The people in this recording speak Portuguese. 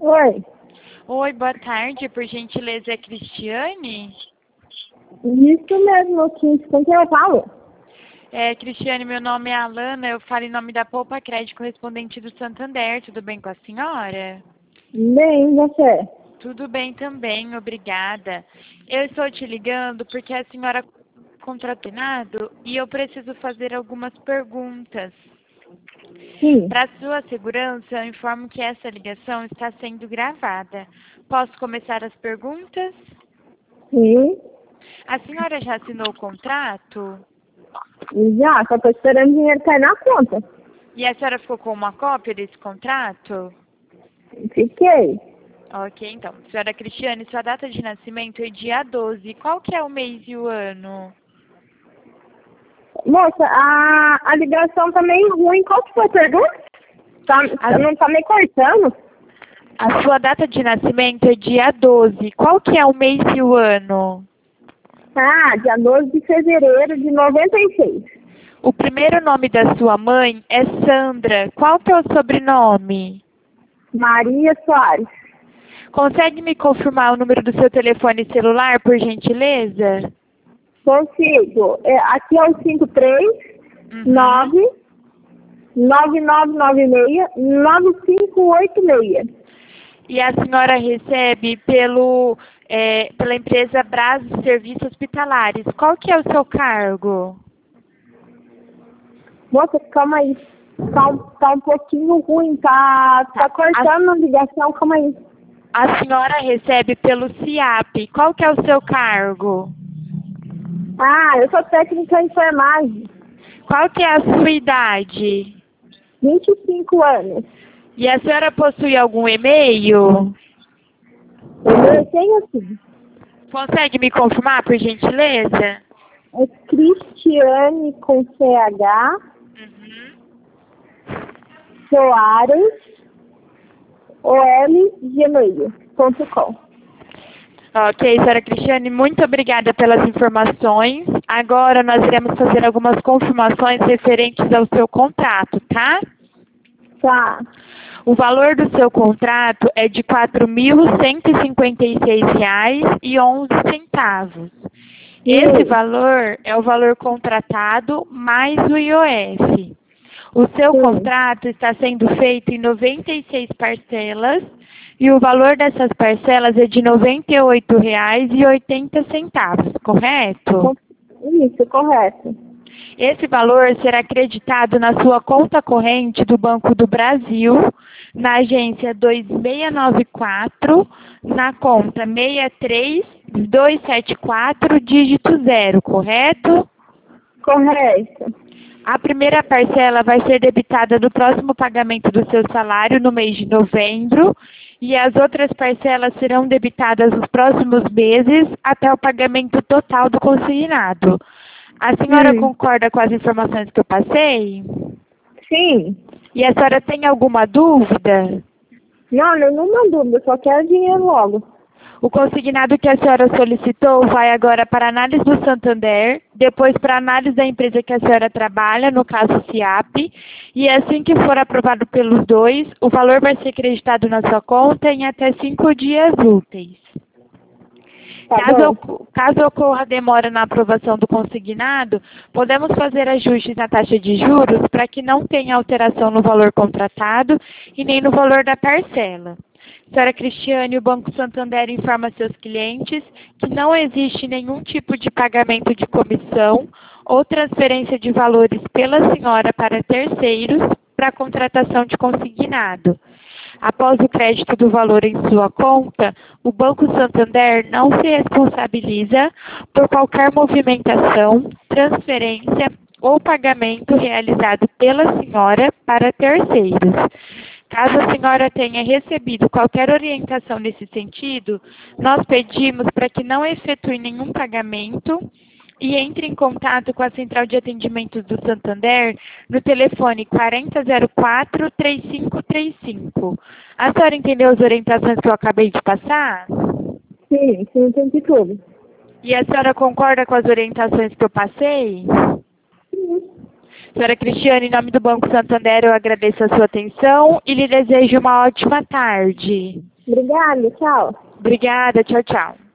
Oi, Oi, boa tarde. Por gentileza, é Cristiane? isso mesmo, com quem eu falo? Cristiane, meu nome é Alana, eu falo em nome da Poupa Crédito correspondente do Santander. Tudo bem com a senhora? Bem, você? Tudo bem também, obrigada. Eu estou te ligando porque a senhora contratou e eu preciso fazer algumas perguntas. Sim, Para sua segurança, eu informo que essa ligação está sendo gravada. Posso começar as perguntas? sim, A senhora já assinou o contrato? já, só tô esperando o dinheiro cair na conta. E a senhora ficou com uma cópia desse contrato? Fiquei. Ok, então. Senhora Cristiane, sua data de nascimento é dia 12. Qual que é o mês e o ano? Moça, a ligação tá meio ruim, qual que foi a pergunta? Não tá meio cortando? A sua data de nascimento é dia 12. Qual que é o mês e o ano? Ah, dia 12 de fevereiro de 96. O primeiro nome da sua mãe é Sandra. Qual que é o sobrenome? Maria Soares. Consegue me confirmar o número do seu telefone celular, por gentileza? Consigo. Aqui é o 53 9996 9586. E a senhora recebe pela empresa Braz Serviços Hospitalares. Qual que é o seu cargo? Moça, calma aí. Tá um pouquinho ruim, tá cortando a ligação, calma aí. A senhora recebe pelo CIAP. Qual que é o seu cargo? Ah, eu sou técnica em enfermagem, Qual que é a sua idade? 25 anos. E a senhora possui algum e-mail? Eu tenho assim, Consegue me confirmar, por gentileza? é Cristiane com CH, Soares, olgmail.com. Ok, senhora Cristiane, muito obrigada pelas informações. Agora nós iremos fazer algumas confirmações referentes ao seu contrato, tá? Tá, O valor do seu contrato é de R$ 4.156,11. Esse valor é o valor contratado mais o IOF. O seu sim, contrato está sendo feito em 96 parcelas e o valor dessas parcelas é de R$ 98,80, correto? isso, correto. Esse valor será creditado na sua conta corrente do Banco do Brasil, na agência 2694, na conta 63274, dígito 0, correto? Correto. A primeira parcela vai ser debitada no próximo pagamento do seu salário, no mês de novembro, e as outras parcelas serão debitadas nos próximos meses até o pagamento total do consignado. A senhora concorda com as informações que eu passei? Sim. E a senhora tem alguma dúvida? Não, nenhuma dúvida, só quero dinheiro logo. O consignado que a senhora solicitou vai agora para a análise do Santander, depois para a análise da empresa que a senhora trabalha, no caso CIAP, e assim que for aprovado pelos dois, o valor vai ser creditado na sua conta em até 5 dias úteis. Caso ocorra demora na aprovação do consignado, podemos fazer ajustes na taxa de juros para que não tenha alteração no valor contratado e nem no valor da parcela. Senhora Cristiane, o Banco Santander informa seus clientes que não existe nenhum tipo de pagamento de comissão ou transferência de valores pela senhora para terceiros para a contratação de consignado. Após o crédito do valor em sua conta, o Banco Santander não se responsabiliza por qualquer movimentação, transferência ou pagamento realizado pela senhora para terceiros. Caso a senhora tenha recebido qualquer orientação nesse sentido, nós pedimos para que não efetue nenhum pagamento e entre em contato com a Central de Atendimentos do Santander no telefone 4004-3535. A senhora entendeu as orientações que eu acabei de passar? Sim, entendi tudo. E a senhora concorda com as orientações que eu passei? Sim. Senhora Cristiane, em nome do Banco Santander, eu agradeço a sua atenção e lhe desejo uma ótima tarde. Obrigada, tchau. Obrigada, tchau, tchau.